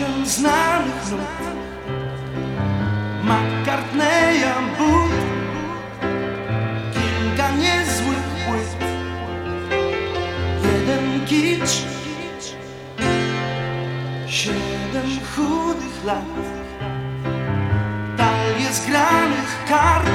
Osiem znanych nut McCartneya but, kilka niezłych płyt, jeden kicz, 7 chudych lat, talie zgranych kart,